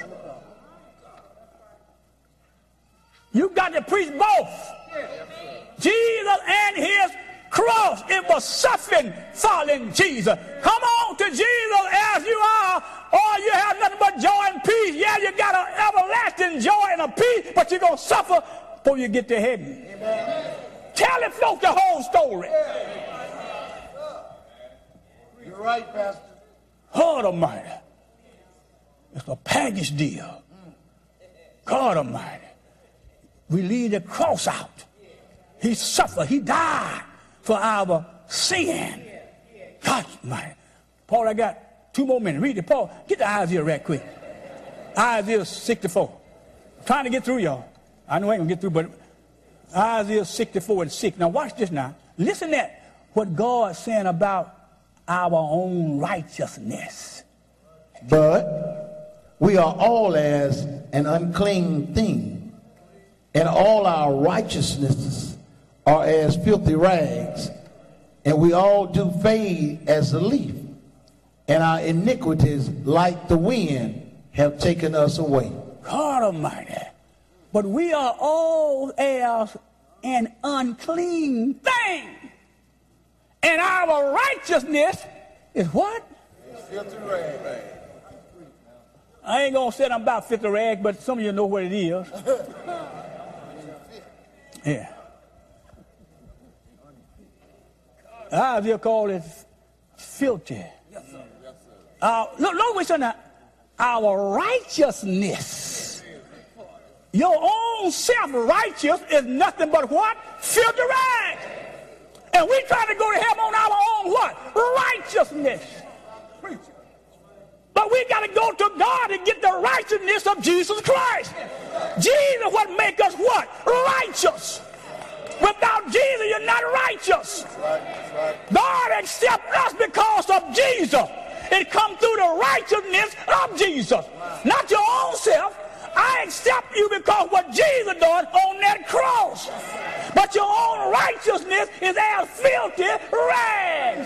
you got to preach both. Jesus and his cross. It was suffering following Jesus. Come on to Jesus as you are, or you have nothing but joy and peace. Yeah, you got an everlasting joy and a peace, but you're going to suffer before you get to heaven. Amen. Tell the folks the whole story. You're right, Pastor. God Almighty. It's a package deal. God Almighty. We leave the cross out. He suffered. He died for our sin. God Almighty. Paul, I got 2 more minutes. Read it, Paul. Get to Isaiah right quick. Isaiah 64. I'm trying to get through, y'all. I know I ain't going to get through, but Isaiah 64 and 6. Now watch this now. Listen to what God's saying about our own righteousness. But we are all as an unclean thing, and all our righteousnesses are as filthy rags, and we all do fade as a leaf, and our iniquities, like the wind, have taken us away. God Almighty. But we are all as an unclean thing. And our righteousness is what? Filthy rag. I ain't going to say I'm about filthy rag, but some of you know what it is. Yeah. Isaiah called it filthy. Look what we're saying now. Our righteousness. Your own self-righteous is nothing but what? Filthy rags. And we try to go to heaven on our own what? Righteousness. But we got to go to God to get the righteousness of Jesus Christ. Jesus what make us what? Righteous. Without Jesus, you're not righteous. God accepts us because of Jesus. It comes through the righteousness of Jesus. Not your own self. I accept you because what Jesus done on that cross. But your own righteousness is as filthy rags.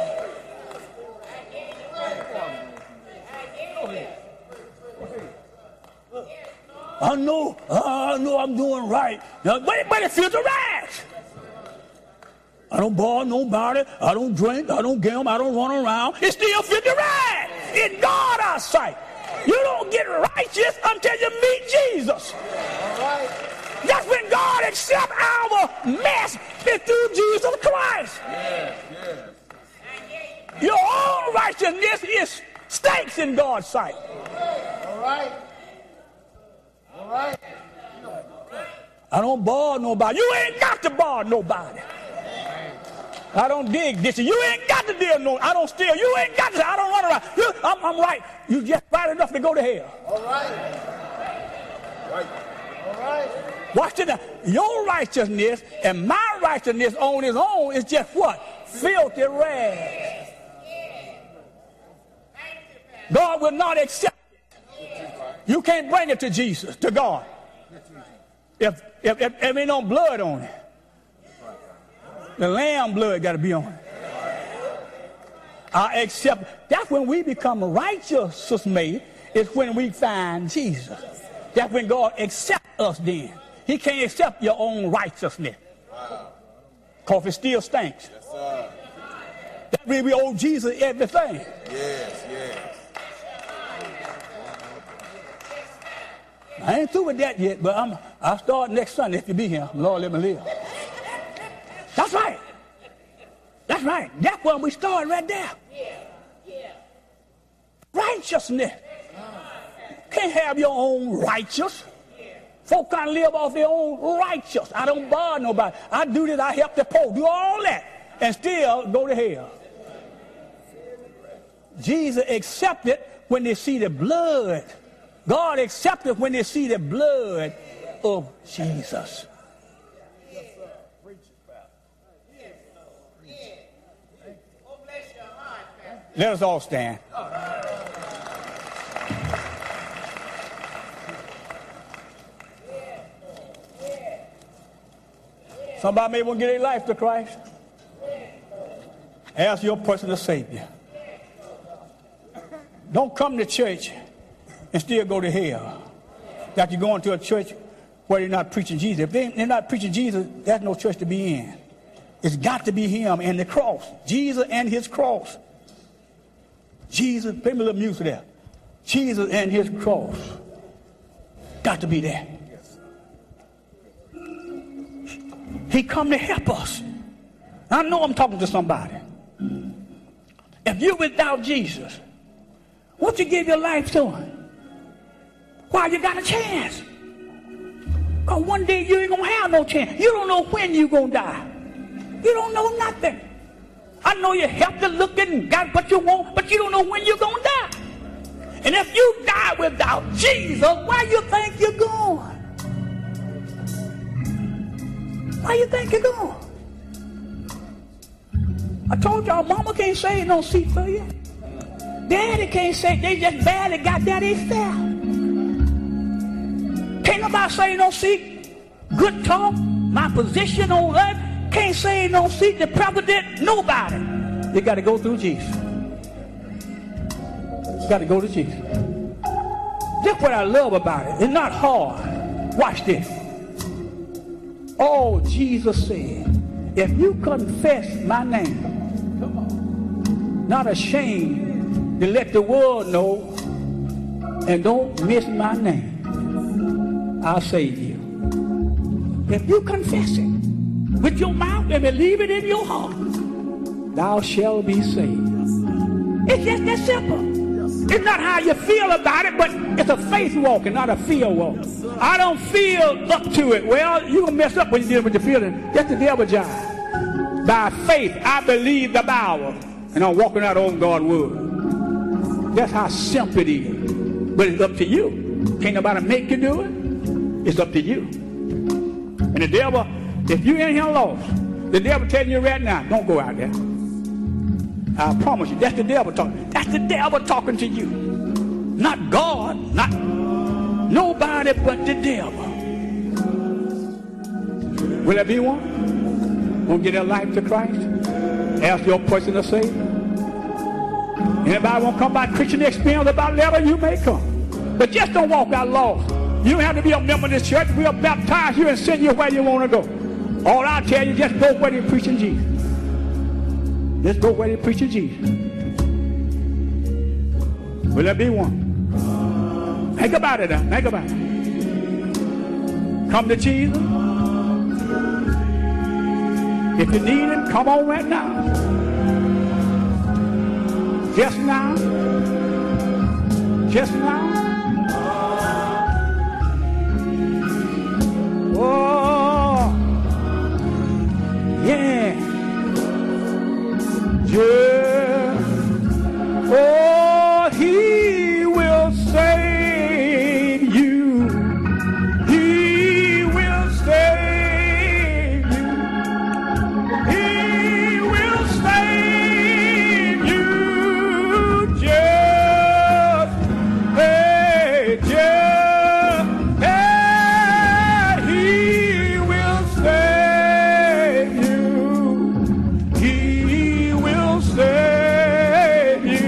I know I'm doing right. Now, but it's filthy rags. I don't bother nobody. I don't drink. I don't gamble. I don't run around. It's still filthy rags. in God's eyesight. You don't get righteous until you meet Jesus. All right. That's when God accepts our mess through Jesus Christ. Yes, yes. Your own righteousness is stinks in God's sight. All right. All right. I don't bar nobody. You ain't got to bar nobody. I don't dig this. You ain't got to deal no. I don't steal. You ain't got to. I don't run around. I'm right. You just right enough to go to hell. All right. Right. All right. Watch it now. Your righteousness and my righteousness on its own is just what? Filthy rags. God will not accept it. You can't bring it to Jesus, to God. If ain't no blood on it. The lamb blood got to be on it. I accept. That's when we become righteous made. It's when we find Jesus. That's when God accepts us then. He can't accept your own righteousness. Because it still stinks. Yes, sir. That means we owe Jesus everything. Yes, yes. I ain't through with that yet, but I'll start next Sunday if you be here. Lord, let me live. That's right. That's right. That's where we start right there. Righteousness. Can't have your own righteous. Folk can't live off their own righteous. I don't bar nobody. I do this. I help the poor. Do all that. And still go to hell. Jesus accepted when they see the blood. God accepted when they see the blood of Jesus. Let us all stand. Somebody may want to give their life to Christ. Ask your personal Savior. Don't come to church and still go to hell. That you're going to a church where they're not preaching Jesus. If they're not preaching Jesus, there's no church to be in. It's got to be him and the cross. Jesus and his cross. Jesus, play me a little music there. Jesus and his cross. Got to be there. He come to help us. I know I'm talking to somebody. If you're without Jesus, won't you give your life to him? While you got a chance. Because one day you ain't going to have no chance. You don't know when you're going to die. You don't know nothing. I know you healthy looking, got what you want, but you don't know when you're going to die. And if you die without Jesus, where you think you're going? Where you think you're going? I told y'all, mama can't save no seat for you. Daddy can't save, they just barely got that itself. Can't nobody save no seat. Good talk, my position on earth, can't save no seat. The president, nobody. They got to go through Jesus. Got to go to Jesus. That's what I love about it. It's not hard. Watch this. Oh, Jesus said, if you confess my name, come on, not ashamed to let the world know, and don't miss my name, I'll save you. If you confess it with your mouth and believe it in your heart, thou shalt be saved. It's just that simple. It's not how you feel about it, but it's a faith walk and not a feel walk. I don't feel up to it. Well, you're going to mess up when you deal with the feeling. That's the devil job. By faith, I believe the Bible, and I'm walking out on God's word. That's how simple it is. But it's up to you. Can't nobody make you do it. It's up to you. And the devil, if you ain't here lost, the devil telling you right now, don't go out there. I promise you, that's the devil talking. That's the devil talking to you. Not God, not nobody but the devil. Will there be one? Won't give their life to Christ? Ask your personal Savior. Anybody want to come by Christian experience about level, you may come. But just don't walk out lost. You don't have to be a member of this church. We'll baptize you and send you where you want to go. All I'll tell you, just go where they're preaching Jesus. Let's go where they're preaching Jesus. Will there be one? Think about it now. Think about it. Come to Jesus. If you need him, come on right now. Just now. Just now. Oh, yeah. Yeah. Oh, he will save you. He will save you. He will save you. Just, hey, just, hey, he will save you. He will save you.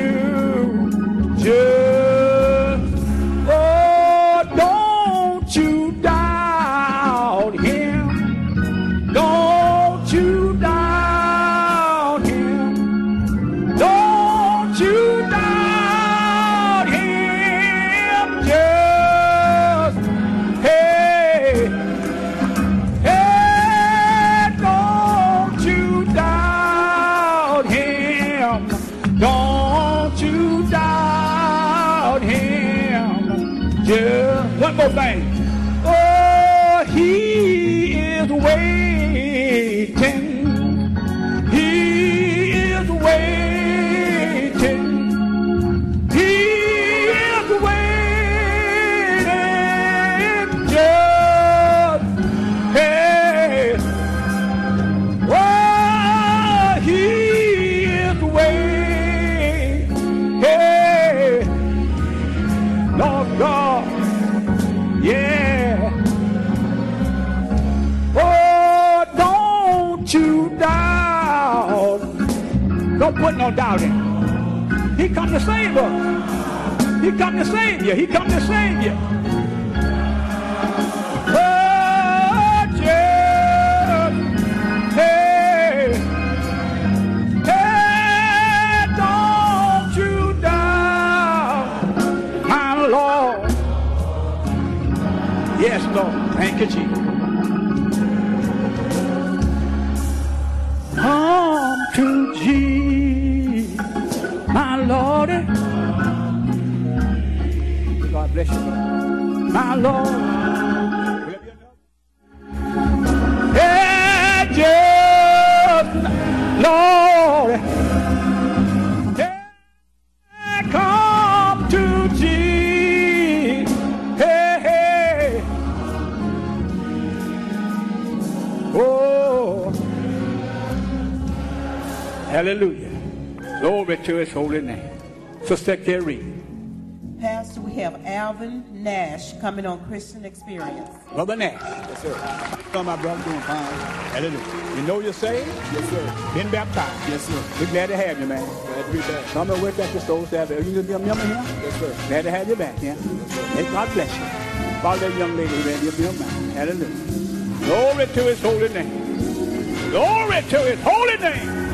Just, oh, don't you doubt him. Don't you doubt him. Don't you doubt him. Just, hey, hey, don't you doubt him. Don't you doubt him. Just one more thing. Oh, he is waiting. He is waiting. He is waiting. Just, hey. Oh, he is waiting. Hey. Lord God. Yeah. Oh, don't you doubt. Don't put no doubt in. He come to save us. He come to save you. He come to save you. Oh, just, hey, hey, don't you doubt, my Lord. Yes, Lord. Thank you, Jesus. Come to Jesus, my Lord. God bless you, my Lord. Hey, just, Lord. Hey, come to Jesus. Hey, hey. Oh. Hallelujah. Glory to his holy name. Sister Carrie. Pastor, we have Alvin Nash coming on Christian Experience. Brother Nash. Yes, sir. How my brother doing fine? Hallelujah. You know you're saved? Yes, sir. Been baptized? Yes, sir. We're glad to have you, man. Glad to be back. Come and work at the store. You remember him? Yes, sir. Glad to have you back, yeah? May God bless you. Follow that young lady who you'll be a man. Hallelujah. Glory to his holy name. Glory to his holy name.